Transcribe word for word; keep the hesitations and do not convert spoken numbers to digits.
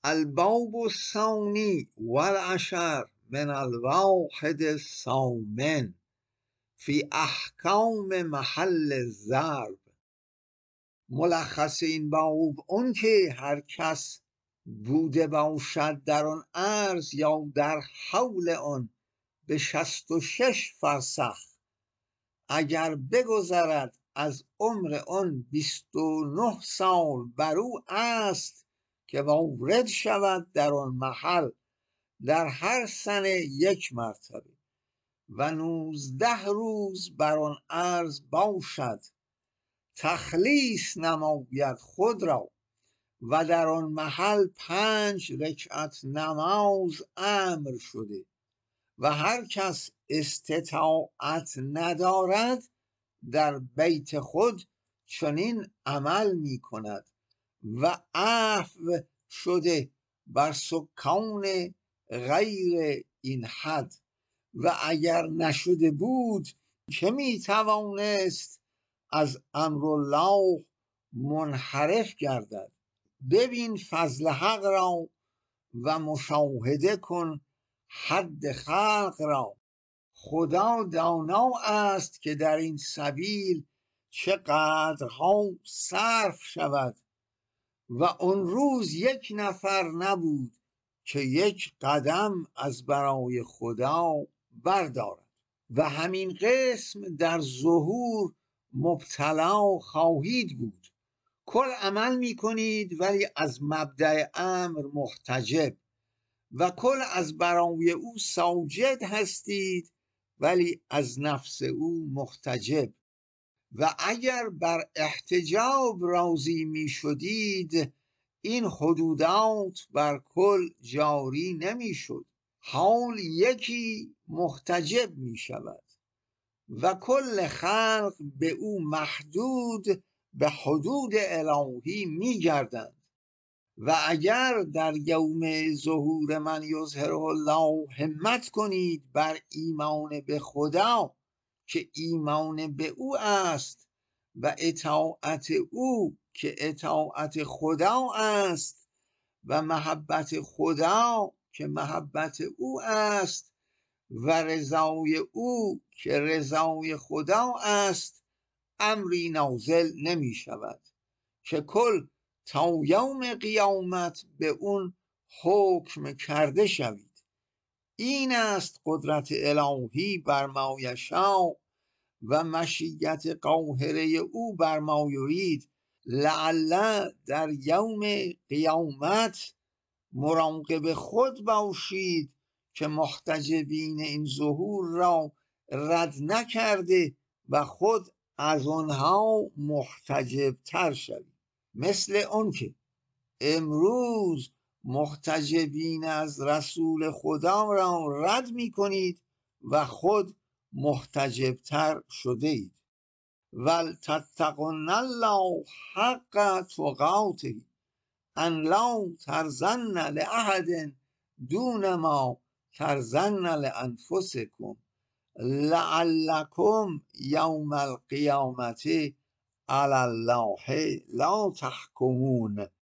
الباب الثانی والعشر من الواحد الثامن فی احکام محل الضرب. ملخص این باب اون که هر کس بوده باشد در آن عرض یا در حول آن به شست و شش فرسخ، اگر بگذرد از عمر آن بیست و نه سال بر او است که وارد شود در آن محل در هر سنه یک مرتبه و نوزده روز بر آن عرض باشد، تخلیص نماید خود را و در آن محل پنج رکعت نماز امر شده و هر کس استطاعت ندارد در بیت خود چنین عمل می کند و عفو شده بر سکان غیر این حد. و اگر نشده بود که می توانست از امرالله منحرف گردد؟ ببین فضل حق را و مشاهده کن حد خلق را. خدا دانا است که در این سبیل چه قدرها صرف شود و آن روز یک نفر نبود که یک قدم از برای خدا بردارد. و همین قسم در ظهور مبتلا خواهید بود. کل عمل می کنید ولی از مبدأ امر محتجب، و کل از برای او ساجد هستید ولی از نفس او محتجب. و اگر بر احتجاب راضی می شدید این حدودات بر کل جاری نمی شد. حال یکی محتجب می شود و کل خلق به او محدود به حدود الهی می گردند. و اگر در یوم ظهور من یظهره الله همت کنید بر ایمان به خدا که ایمان به او است و اطاعت او که اطاعت خدا است و محبت خدا که محبت او است و رضای او که رضای خدا است، امری نازل نمی شود که کل تا یوم قیامت به اون حکم کرده شوید. این است قدرت الهی بر ما یشاء و مشیت قاهره او بر ما یرید. لعل در یوم قیامت مراقب خود باشید که محتجبین این ظهور را رد نکرده و خود از آنها محتجب تر شوید. مثل اون که امروز محتجبین از رسول خدا را رد می کنید و خود محتجب تر شده اید. ولتتقن الله حق تقاته ان لا ترضن لأحد دون ما ترضن لانفسکم لعلکم یوم القیامة علی الله لا تحکمون.